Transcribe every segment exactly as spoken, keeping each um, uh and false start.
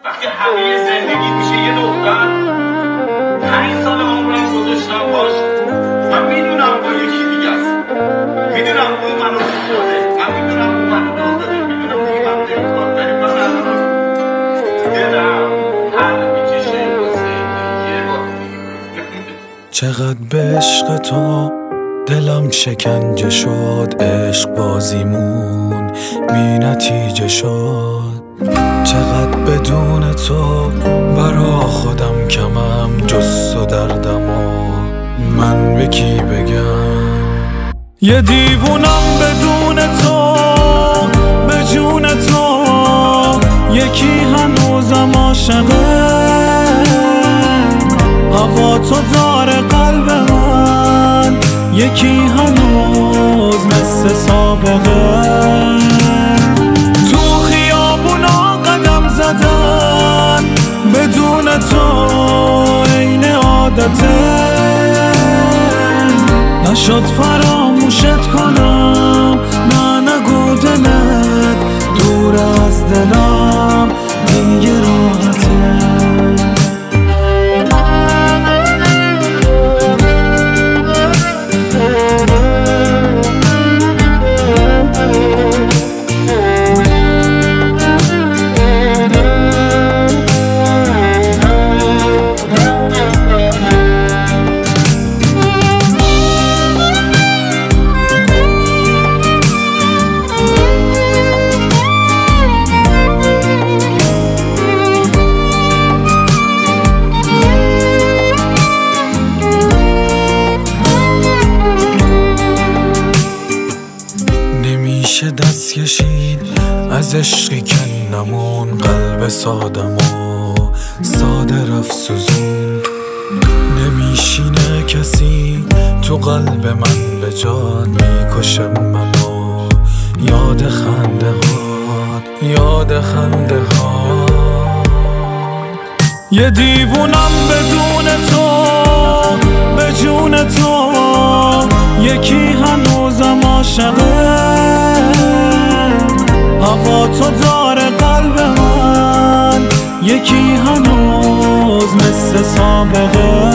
وقتی همه زندگی میشه یه دختر، پنج سال عمرم گذاشتم باش. من میدونم با یکی دیگه است، میدونم اون منو دوست داره، من میدونم اون منو دوست داره، میدونم دیگه منو نمیخواد، ولی من الان دلم هر میکشه واسه یه بار. چقدر به عشق تو دلم شکنجه شد، عشق بازیمون بی نتیجه شد. چقدر بدون تو برا خودم کمم، جز و دردم و من به کی بگم. یه دیوونم بدون تو، به جون تو، یکی هنوزم عاشقه. هوا تو داره قلب من، یکی هنوز مثل سابقه. تو خیابونا قدم زدن بدون تو عین عادته. نشد فراموشت کنم، نه نگو دلت دور از دلم دیگه راحته. نمیشه دست کشید از عشقی که نمون، قلب سادم و ساده رفت سوزون. نمیشینه کسی تو قلب من به جاد، میکشه منو یاد خنده هات، یاد خنده هات. یه دیوونم بدون تو، به جون تو، یکی هنوزم عاشقه. هوا تو داره قلب من، یکی هنوز مثل سابقه.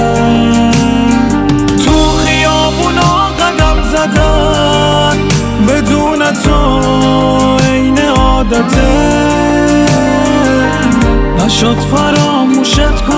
تو خیابونا قدم زدن بدون تو عین عادته. نشد فراموشت